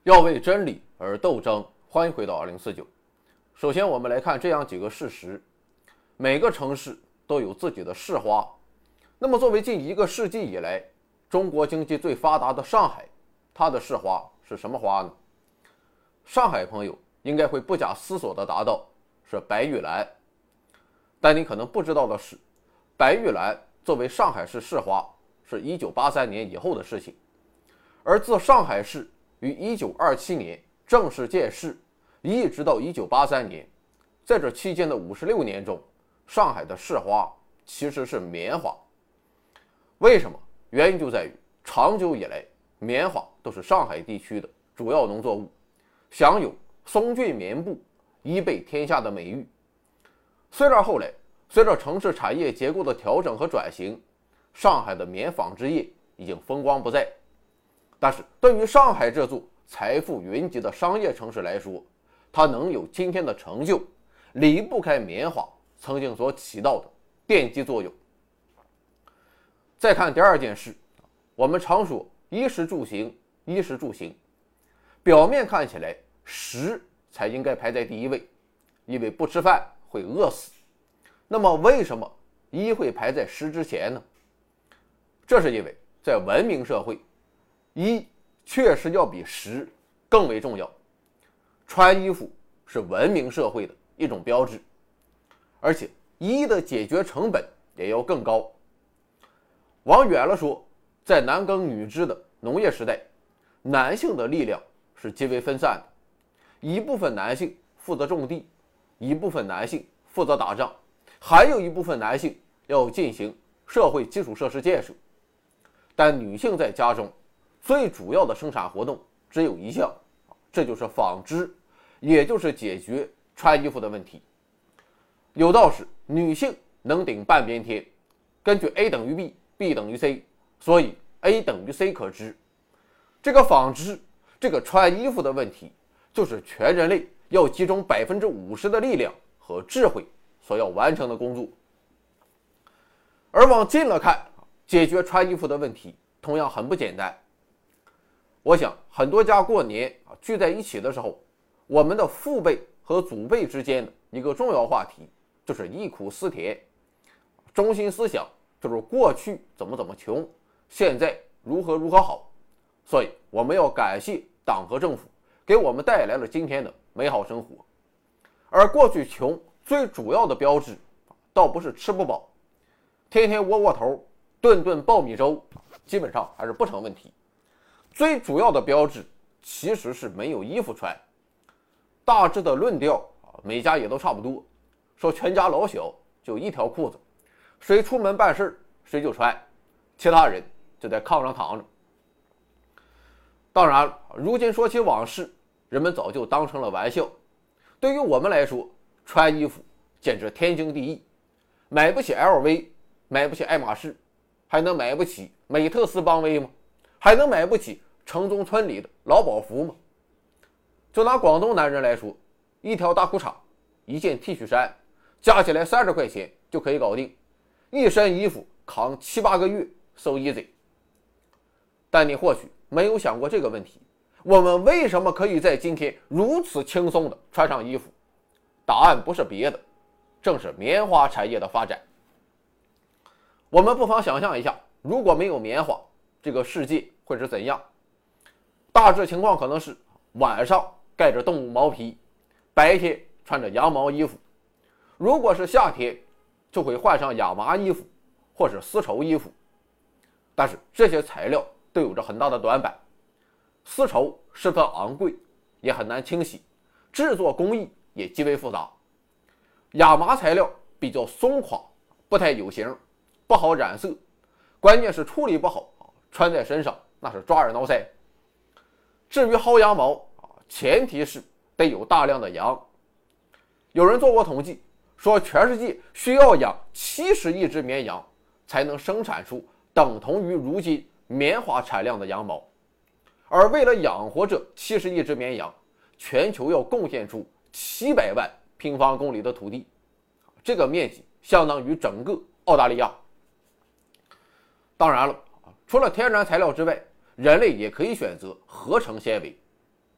要为真理而斗争。欢迎回到2049。首先，我们来看这样几个事实：每个城市都有自己的市花。那么，作为近1个世纪以来中国经济最发达的上海，它的市花是什么花呢？上海朋友应该会不假思索地答道：是白玉兰。但你可能不知道的是，白玉兰作为上海市市花是1983年以后的事情，而自上海市于1927年正式建市，一直到1983年，在这期间的56年中，上海的市花其实是棉花。为什么？原因就在于长久以来，棉花都是上海地区的主要农作物，享有松峻棉布、一被天下的美誉。虽然后来随着城市产业结构的调整和转型，上海的棉纺织业已经风光不再，但是对于上海这座财富云集的商业城市来说，它能有今天的成就，离不开棉花曾经所起到的奠基作用。再看第二件事，我们常说衣食住行，衣食住行，表面看起来食才应该排在第一位，因为不吃饭会饿死。那么为什么衣会排在食之前呢？这是因为在文明社会，衣确实要比食更为重要。穿衣服是文明社会的一种标志，而且衣的解决成本也要更高。往远了说，在男耕女织的农业时代，男性的力量是极为分散的，一部分男性负责种地，一部分男性负责打仗，还有一部分男性要进行社会基础设施建设。但女性在家中最主要的生产活动只有一项，这就是纺织，也就是解决穿衣服的问题。有道是女性能顶半边天，根据 A 等于 B，B 等于 C， 所以 A 等于 C 可知。这个纺织，这个穿衣服的问题，就是全人类要集中50%的力量和智慧所要完成的工作。而往近了看，解决穿衣服的问题同样很不简单。我想很多家过年聚在一起的时候，我们的父辈和祖辈之间的一个重要话题就是忆苦思甜，中心思想就是过去怎么穷，现在如何好。所以我们要感谢党和政府给我们带来了今天的美好生活。而过去穷最主要的标志倒不是吃不饱，天天窝头，顿顿苞米粥，基本上还是不成问题。最主要的标志其实是没有衣服穿。大致的论调每家也都差不多，说全家老小就一条裤子，谁出门办事谁就穿，其他人就在炕上躺着。当然，如今说起往事，人们早就当成了玩笑。对于我们来说，穿衣服简直天经地义，买不起 LV， 买不起爱马仕，还能买不起美特斯邦威吗？还能买不起城中村里的劳保服吗？就拿广东男人来说，一条大裤衩，一件 T 恤衫，加起来30块钱就可以搞定，一身衣服扛7、8个月 so easy。 但你或许没有想过这个问题，我们为什么可以在今天如此轻松地穿上衣服？答案不是别的，正是棉花产业的发展。我们不妨想象一下，如果没有棉花，这个世界会是怎样？大致情况可能是晚上盖着动物毛皮，白天穿着羊毛衣服。如果是夏天，就会换上亚麻衣服或是丝绸衣服。但是这些材料都有着很大的短板，丝绸十分昂贵，也很难清洗，制作工艺也极为复杂。亚麻材料比较松垮，不太有型，不好染色，关键是处理不好，穿在身上那是抓耳挠腮。至于薅羊毛，前提是得有大量的羊。有人做过统计，说全世界需要养70亿只绵羊，才能生产出等同于如今棉花产量的羊毛。而为了养活这70亿只绵羊，全球要贡献出700万平方公里的土地，这个面积相当于整个澳大利亚。当然了，除了天然材料之外，人类也可以选择合成纤维。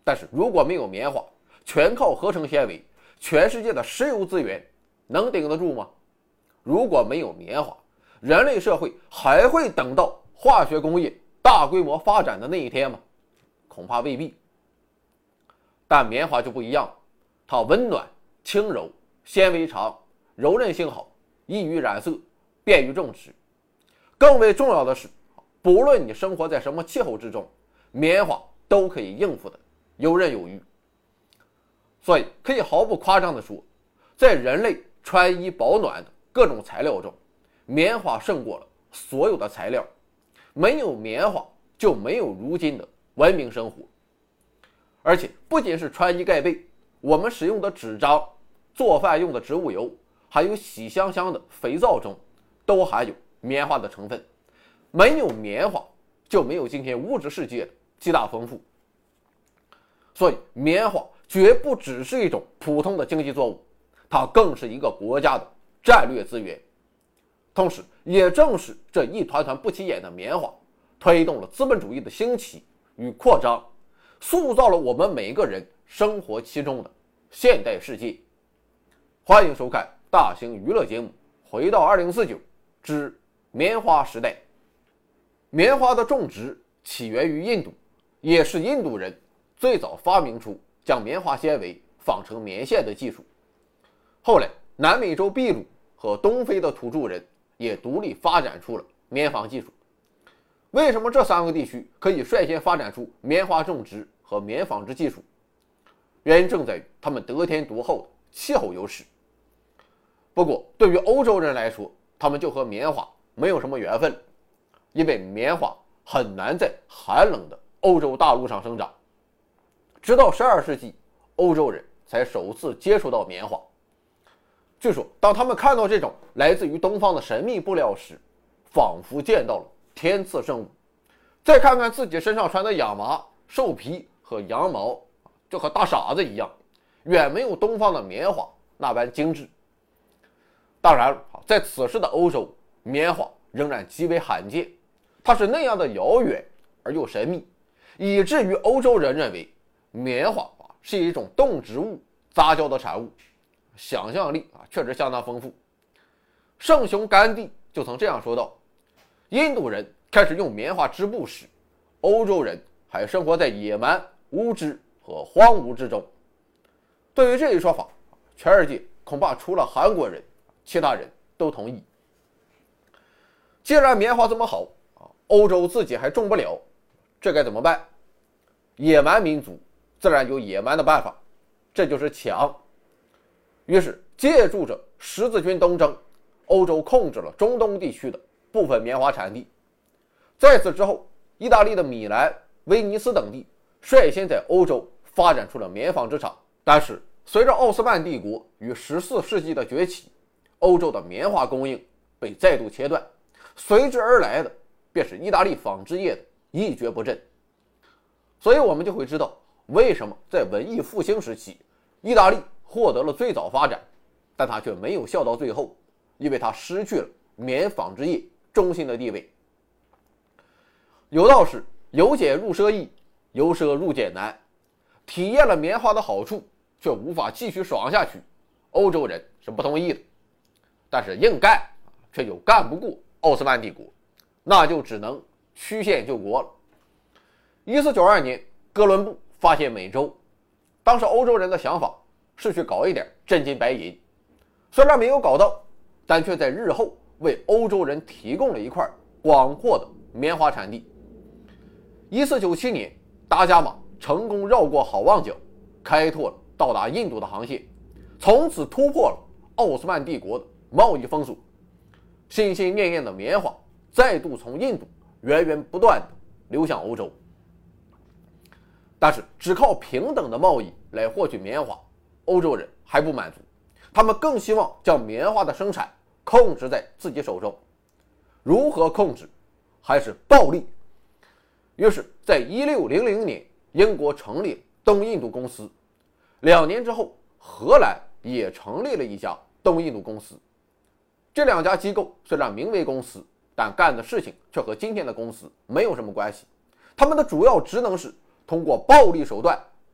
但是如果没有棉花，全靠合成纤维，全世界的石油资源能顶得住吗？如果没有棉花，人类社会还会等到化学工业大规模发展的那一天吗？恐怕未必。但棉花就不一样，它温暖、轻柔、纤维长、柔韧性好，易于染色，便于种植。更为重要的是，不论你生活在什么气候之中，棉花都可以应付的游刃有余。所以可以毫不夸张地说，在人类穿衣保暖的各种材料中，棉花胜过了所有的材料。没有棉花，就没有如今的文明生活。而且不仅是穿衣盖被，我们使用的纸张、做饭用的植物油，还有洗香香的肥皂中，都含有棉花的成分。没有棉花，就没有今天物质世界的极大丰富。所以棉花绝不只是一种普通的经济作物，它更是一个国家的战略资源。同时也正是这一团团不起眼的棉花，推动了资本主义的兴起与扩张，塑造了我们每个人生活其中的现代世界。欢迎收看大型娱乐节目《回到2049之棉花时代》。棉花的种植起源于印度，也是印度人最早发明出将棉花纤维纺成棉线的技术。后来南美洲秘鲁和东非的土著人也独立发展出了棉纺技术。为什么这3个地区可以率先发展出棉花种植和棉纺织技术？原因正在于他们得天独厚的气候优势。不过对于欧洲人来说，他们就和棉花没有什么缘分，因为棉花很难在寒冷的欧洲大陆上生长。直到12世纪，欧洲人才首次接触到棉花。据说当他们看到这种来自于东方的神秘布料时，仿佛见到了天赐圣物。再看看自己身上穿的亚麻、兽皮和羊毛，就和大傻子一样，远没有东方的棉花那般精致。当然，在此时的欧洲，棉花仍然极为罕见，它是那样的遥远而又神秘，以至于欧洲人认为棉花是一种动植物杂交的产物。想象力确实相当丰富。圣雄甘地就曾这样说道：印度人开始用棉花织布时，欧洲人还生活在野蛮、无知和荒芜之中。对于这一说法，全世界恐怕除了韩国人，其他人都同意。既然棉花这么好，欧洲自己还种不了，这该怎么办？野蛮民族自然有野蛮的办法，这就是抢。于是借助着十字军东征，欧洲控制了中东地区的部分棉花产地。在此之后，意大利的米兰、威尼斯等地率先在欧洲发展出了棉纺织厂。但是随着奥斯曼帝国于14世纪的崛起，欧洲的棉花供应被再度切断，随之而来的便是意大利纺织业的一蹶不振。所以我们就会知道，为什么在文艺复兴时期，意大利获得了最早发展，但它却没有笑到最后，因为它失去了棉纺织业中心的地位。有道是由俭入奢易，由奢入俭难。体验了棉花的好处，却无法继续爽下去，欧洲人是不同意的。但是硬干却又干不过奥斯曼帝国，那就只能曲线救国了。1492年，哥伦布发现美洲，当时欧洲人的想法是去搞一点真金白银，虽然没有搞到，但却在日后为欧洲人提供了一块广阔的棉花产地。1497年，达伽马成功绕过好望角，开拓了到达印度的航线，从此突破了奥斯曼帝国的贸易封锁。心心念念的棉花再度从印度源源不断地流向欧洲。但是只靠平等的贸易来获取棉花，欧洲人还不满足，他们更希望将棉花的生产控制在自己手中。如何控制？还是暴力。于是在1600年，英国成立东印度公司，2年之后，荷兰也成立了一家东印度公司。这2家机构虽然名为公司，但干的事情却和今天的公司没有什么关系。他们的主要职能是通过暴力手段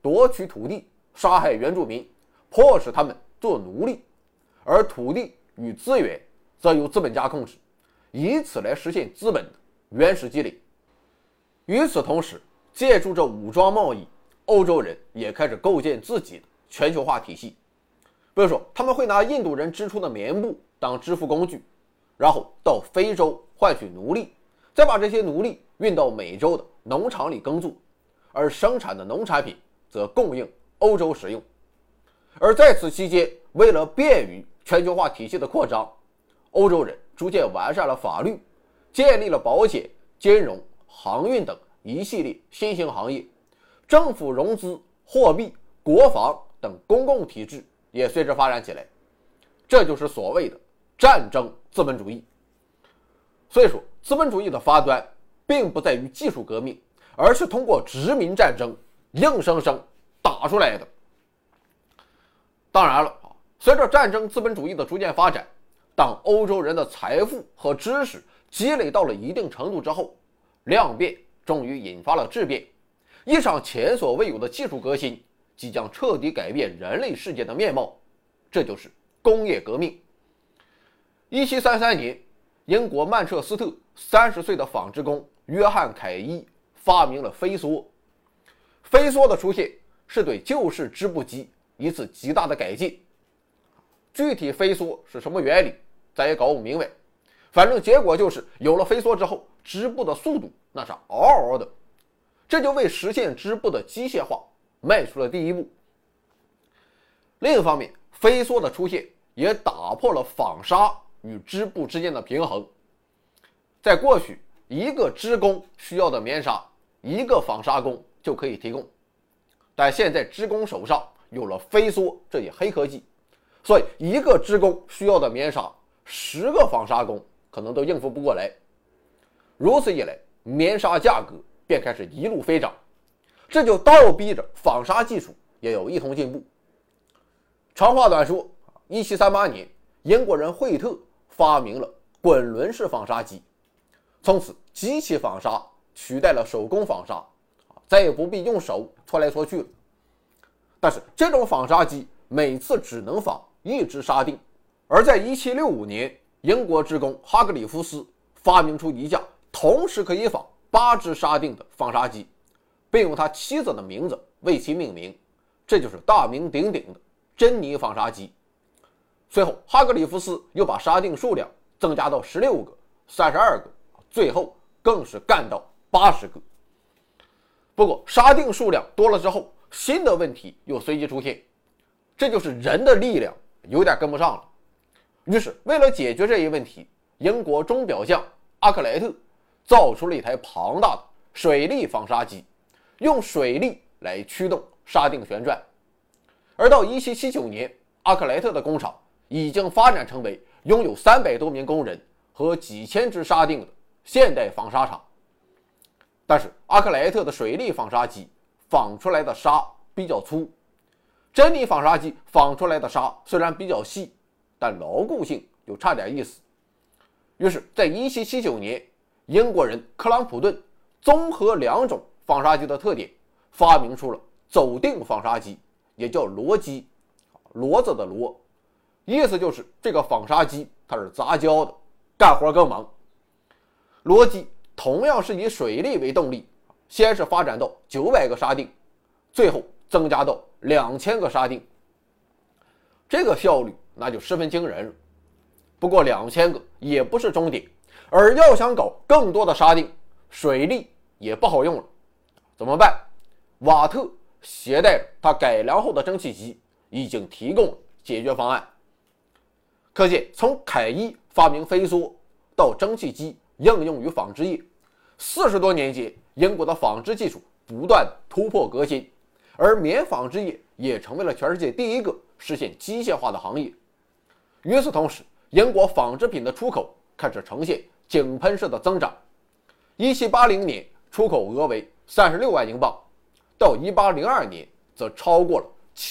夺取土地，杀害原住民，迫使他们做奴隶，而土地与资源则由资本家控制，以此来实现资本的原始积累。与此同时，借助着武装贸易，欧洲人也开始构建自己的全球化体系。比如说，他们会拿印度人织出的棉布当支付工具，然后到非洲换取奴隶，再把这些奴隶运到美洲的农场里耕作，而生产的农产品则供应欧洲使用。而在此期间，为了便于全球化体系的扩张，欧洲人逐渐完善了法律，建立了保险、金融、航运等一系列新兴行业，政府融资、货币、国防等公共体制也随之发展起来。这就是所谓的战争资本主义。所以说，资本主义的发端并不在于技术革命，而是通过殖民战争硬生生打出来的。当然了，随着战争资本主义的逐渐发展，当欧洲人的财富和知识积累到了一定程度之后，量变终于引发了质变，一场前所未有的技术革新即将彻底改变人类世界的面貌，这就是工业革命。1733年，英国曼彻斯特30岁的纺织工约翰·凯伊发明了飞梭。飞梭的出现是对旧式织布机一次极大的改进。具体飞梭是什么原理，咱也搞不明白。反正结果就是有了飞梭之后，织布的速度那是嗷嗷的，这就为实现织布的机械化迈出了第一步。另一方面，飞梭的出现也打破了纺纱与织布之间的平衡。在过去，一个织工需要的棉纱，一个纺纱工就可以提供，但现在织工手上有了飞梭这一黑科技，所以一个织工需要的棉纱，10个纺纱工可能都应付不过来。如此一来，棉纱价格便开始一路飞涨，这就倒逼着纺纱技术也有一同进步。长话短说，1738年，英国人惠特发明了滚轮式纺纱机，从此机器纺纱取代了手工纺纱，再也不必用手搓来搓去了。但是这种纺纱机每次只能纺一只纱锭，而在1765年，英国织工哈格里夫斯发明出一架同时可以纺8只纱锭的纺纱机，并用他妻子的名字为其命名，这就是大名鼎鼎的珍妮纺纱机。随后，哈格里夫斯又把纱锭数量增加到16个、32个，最后更是干到80个。不过，纱锭数量多了之后，新的问题又随即出现，这就是人的力量有点跟不上了。于是，为了解决这一问题，英国钟表匠阿克莱特造出了一台庞大的水力纺纱机，用水力来驱动纱锭旋转。而到1779年，阿克莱特的工厂已经发展成为拥有300多名工人和几千只纱锭的现代纺纱厂。但是阿克莱特的水力纺纱机纺出来的纱比较粗，珍妮纺纱机纺出来的纱虽然比较细，但牢固性就差点意思。于是在1779年，英国人克朗普顿综合2种纺纱机的特点，发明出了走锭纺纱机，也叫螺机，骡子的骡，意思就是这个纺纱机它是杂交的，干活更猛。螺机同样是以水力为动力，先是发展到900个纱锭，最后增加到2000个纱锭，这个效率那就十分惊人了。不过2000个也不是终点，而要想搞更多的纱锭，水力也不好用了。怎么办？瓦特携带着他改良后的蒸汽机，已经提供了解决方案。可见，从凯伊发明飞梭到蒸汽机应用于纺织业，40多年间，英国的纺织技术不断突破革新，而棉纺织业也成为了全世界第一个实现机械化的行业。与此同时，英国纺织品的出口开始呈现井喷式的增长。1780年出口额为36万英镑，到1802年则超过了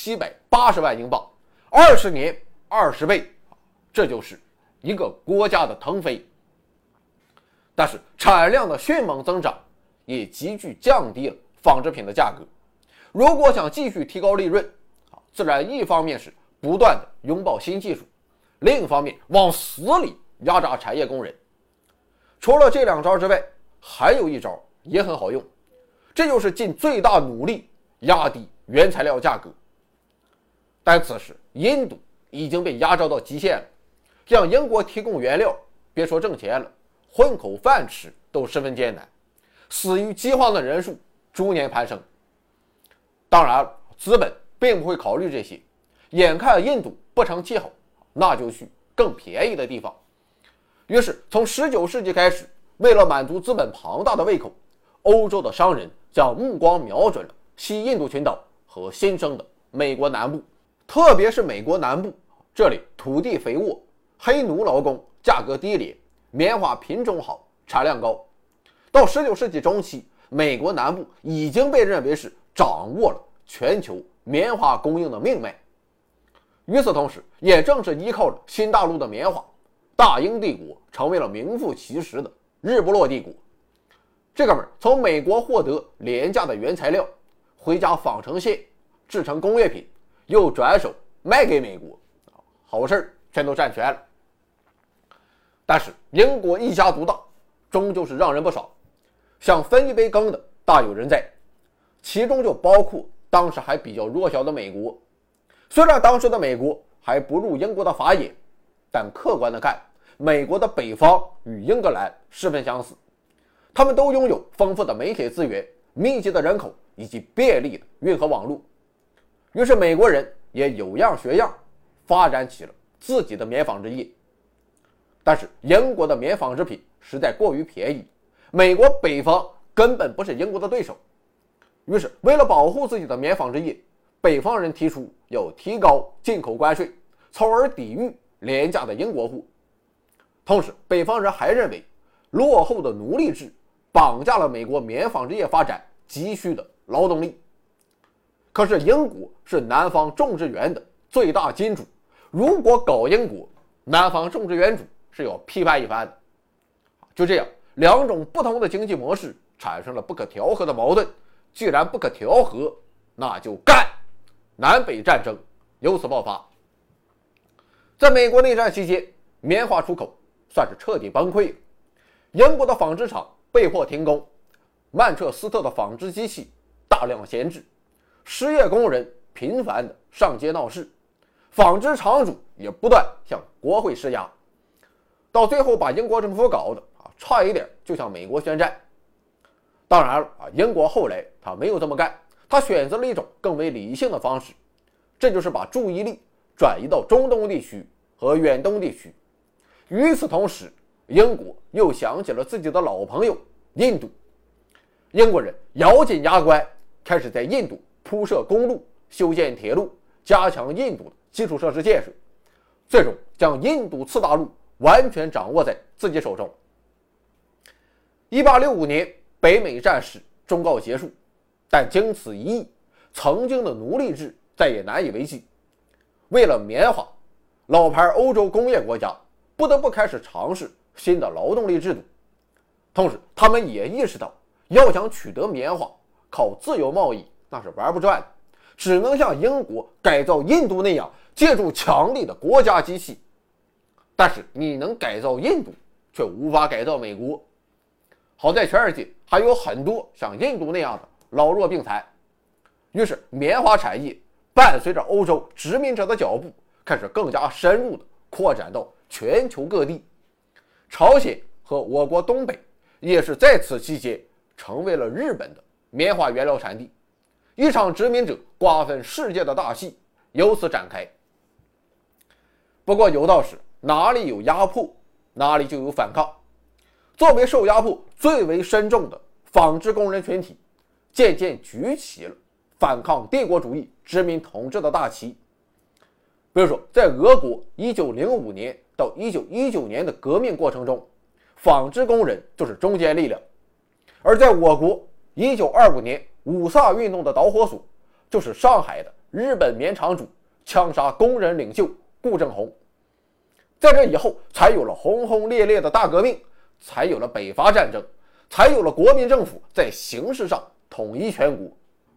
780万英镑，20年20倍，这就是一个国家的腾飞。但是产量的迅猛增长也急剧降低了纺织品的价格， 如果想继续提高利润，自然一方面是不断的拥抱新技术，另一方面往死里压榨产业工人。除了这2招之外，还有一招也很好用，这就是尽最大努力压低原材料价格。但此时印度已经被压榨到极限了，向英国提供原料，别说挣钱了，混口饭吃都十分艰难，死于饥荒的人数逐年攀升。当然，资本并不会考虑这些，眼看印度不成气候，那就去更便宜的地方。于是从19世纪开始，为了满足资本庞大的胃口，欧洲的商人将目光瞄准了西印度群岛和新生的美国南部。特别是美国南部，这里土地肥沃，黑奴劳工价格低廉，棉花品种好，产量高。到19世纪中期，美国南部已经被认为是掌握了全球棉花供应的命脉。与此同时，也正是依靠着新大陆的棉花，大英帝国成为了名副其实的日不落帝国。这哥们从美国获得廉价的原材料，回家纺成线，制成工业品，又转手卖给美国，好事全都占全了。但是英国一家独大，终究是让人不爽，想分一杯羹的大有人在，其中就包括当时还比较弱小的美国。虽然当时的美国还不入英国的法眼，但客观的看，美国的北方与英格兰十分相似，他们都拥有丰富的煤铁资源、密集的人口以及便利的运河网络。于是美国人也有样学样，发展起了自己的棉纺织业。但是英国的棉纺织品实在过于便宜，美国北方根本不是英国的对手。于是为了保护自己的棉纺织业，北方人提出要提高进口关税，从而抵御廉价的英国货。同时北方人还认为落后的奴隶制绑架了美国棉纺织业发展急需的劳动力。可是英国是南方种植园的最大金主，如果搞英国，南方种植园主是要批判一番的。就这样，两种不同的经济模式产生了不可调和的矛盾。既然不可调和，那就干！南北战争由此爆发。在美国内战期间，棉花出口算是彻底崩溃了，英国的纺织厂被迫停工，曼彻斯特的纺织机器大量闲置，失业工人频繁地上街闹事，纺织厂主也不断向国会施压，到最后把英国政府搞得差一点就向美国宣战。当然了，英国后来他没有这么干，他选择了一种更为理性的方式，这就是把注意力转移到中东地区和远东地区。与此同时，英国又想起了自己的老朋友印度，英国人咬紧牙关，开始在印度铺设公路、修建铁路，加强印度的基础设施建设，最终将印度次大陆完全掌握在自己手中。1865年，北美战事终告结束，但经此一役，曾经的奴隶制再也难以为继。为了棉花，老牌欧洲工业国家不得不开始尝试新的劳动力制度。同时他们也意识到，要想取得棉花，靠自由贸易那是玩不转的，只能像英国改造印度那样，借助强力的国家机器。但是你能改造印度，却无法改造美国。好在全世界还有很多像印度那样的老弱病残，于是棉花产业伴随着欧洲殖民者的脚步，开始更加深入地扩展到全球各地。朝鲜和我国东北也是在此期间成为了日本的棉花原料产地，一场殖民者瓜分世界的大戏由此展开。不过有道是，哪里有压迫，哪里就有反抗。作为受压迫最为深重的纺织工人群体，渐渐举起了反抗帝国主义殖民统治的大旗。比如说，在俄国1905年到1919年的革命过程中，纺织工人就是中坚力量；而在我国1925年五卅运动的导火索，就是上海的日本棉厂主枪杀工人领袖顾正红。在这以后，才有了轰轰烈烈的大革命，才有了北伐战争，才有了国民政府在形式上统一全国。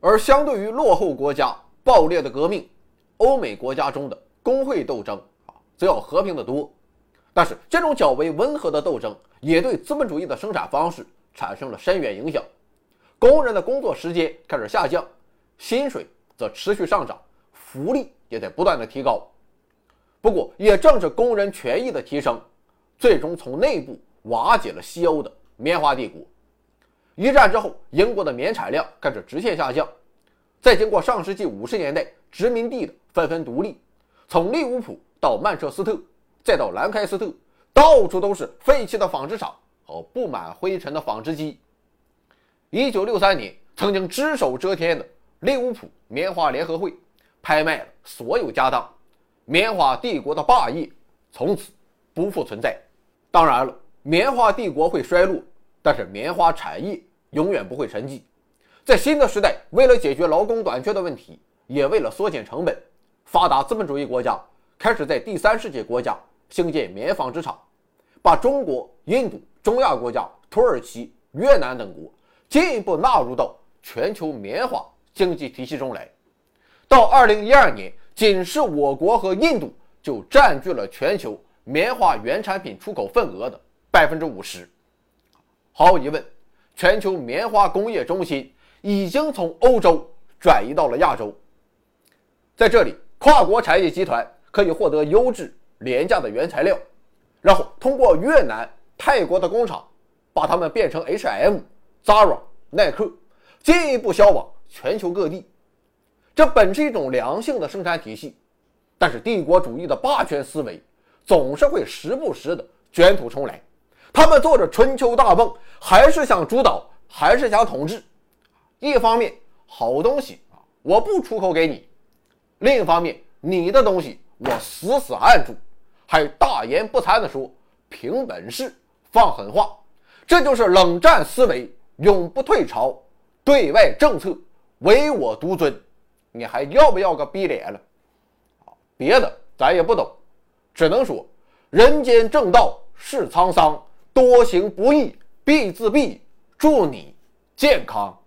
而相对于落后国家暴烈的革命，欧美国家中的工会斗争则要和平得多。但是这种较为温和的斗争也对资本主义的生产方式产生了深远影响，工人的工作时间开始下降，薪水则持续上涨，福利也在不断的提高。不过也正是工人权益的提升，最终从内部瓦解了西欧的棉花帝国。一战之后，英国的棉产量开始直线下降，再经过上世纪50年代殖民地的纷纷独立，从利物浦到曼彻斯特再到兰开斯特，到处都是废弃的纺织厂和布满灰尘的纺织机。1963年，曾经只手遮天的利物浦棉花联合会拍卖了所有家当，棉花帝国的霸业从此不复存在。当然了，棉花帝国会衰落，但是棉花产业永远不会沉寂。在新的时代，为了解决劳工短缺的问题，也为了缩减成本，发达资本主义国家开始在第三世界国家兴建棉纺织厂，把中国、印度、中亚国家、土耳其、越南等国进一步纳入到全球棉花经济体系中来。到2012年，仅是我国和印度就占据了全球棉花原产品出口份额的50%。毫无疑问，全球棉花工业中心已经从欧洲转移到了亚洲。在这里，跨国产业集团可以获得优质廉价的原材料，然后通过越南、泰国的工厂把它们变成 H&M、Zara、耐克，进一步销往全球各地。这本是一种良性的生产体系，但是帝国主义的霸权思维总是会时不时的卷土重来。他们做着春秋大梦，还是想主导，还是想统治。一方面，好东西我不出口给你，另一方面，你的东西我死死按住，还大言不惭地说凭本事放狠话。这就是冷战思维永不退潮，对外政策唯我独尊，你还要不要个逼脸了？别的咱也不懂，只能说人间正道是沧桑，多行不义必自毙，祝你健康。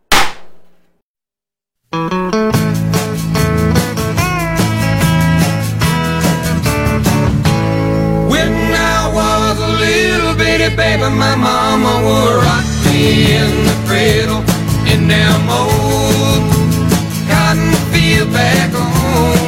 Baby, my mama would rock me in the cradle in them old cotton field back home.